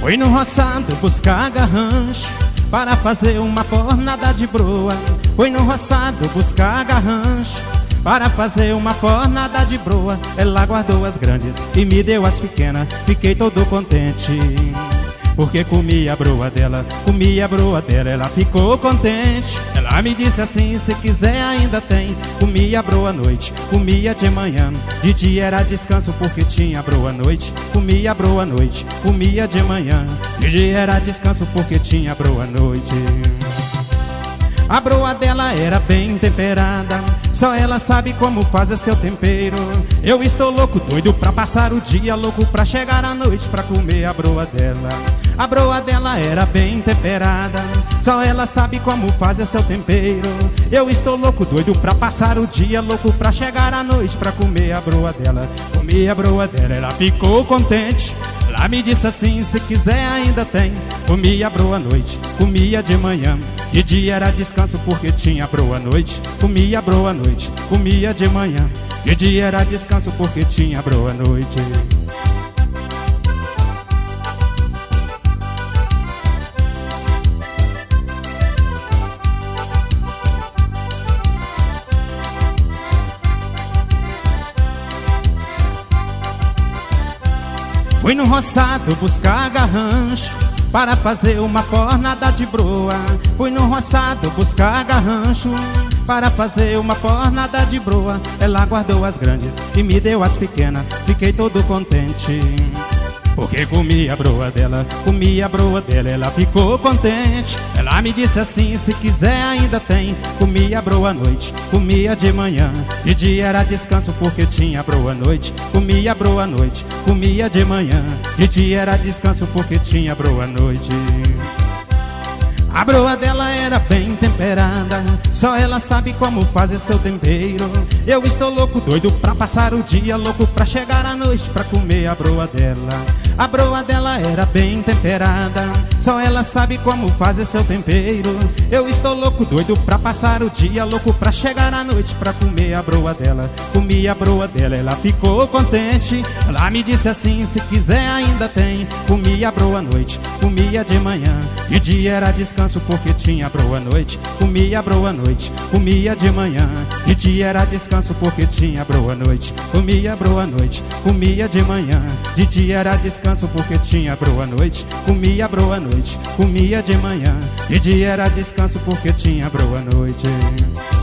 Fui no roçado buscar garrancho para fazer uma fornada de broa. Fui no roçado buscar garrancho para fazer uma fornada de broa. Ela guardou as grandes e me deu as pequenas. Fiquei todo contente, porque comi a broa dela, comi a broa dela. Ela ficou contente. Ela me disse assim: se quiser ainda tem. Comi a broa à noite, comia de manhã. De dia era descanso porque tinha broa à noite. Comia a broa à noite, comia de manhã. De dia era descanso porque tinha broa à noite. A broa dela era bem temperada, só ela sabe como fazer seu tempero. Eu estou louco, doido pra passar o dia, louco pra chegar à noite pra comer a broa dela. A broa dela era bem temperada, só ela sabe como fazer seu tempero. Eu estou louco, doido pra passar o dia, louco pra chegar à noite pra comer a broa dela. Comi a broa dela, ela ficou contente. Ela me disse assim: se quiser ainda tem. Comia a broa à noite, comia de manhã. De dia era descanso porque tinha broa à noite. Comia a broa à noite, comia de manhã. De dia era descanso porque tinha broa à noite. Fui no roçado buscar garrancho para fazer uma fornada de broa. Fui no roçado buscar garrancho para fazer uma fornada de broa. Ela guardou as grandes e me deu as pequenas. Fiquei todo contente, porque comi a broa dela, comi a broa dela. Ela ficou contente. Ela me disse assim: se quiser ainda tem. Comia a broa à noite, comia de manhã. De dia era descanso porque tinha broa à noite. Comia a broa à noite, comia de manhã. De dia era descanso porque tinha broa à noite. A broa dela era bem temperada, só ela sabe como fazer seu tempero. Eu estou louco, doido pra passar o dia, louco pra chegar à noite pra comer a broa dela. A broa dela era bem temperada, só ela sabe como fazer seu tempero. Eu estou louco, doido pra passar o dia, louco pra chegar à noite pra comer a broa dela. Comi a broa dela, ela ficou contente. Ela me disse assim: se quiser ainda tem. Comia a broa à noite, comia de manhã. De dia era descanso porque tinha broa à noite. Comia a broa à noite, comia de manhã. De dia era descanso porque tinha broa à noite. Comia a broa à noite, comia de manhã. De dia era descanso porque tinha broa à noite. Comia a broa à noite, comia de manhã. De dia era descanso porque tinha broa à noite.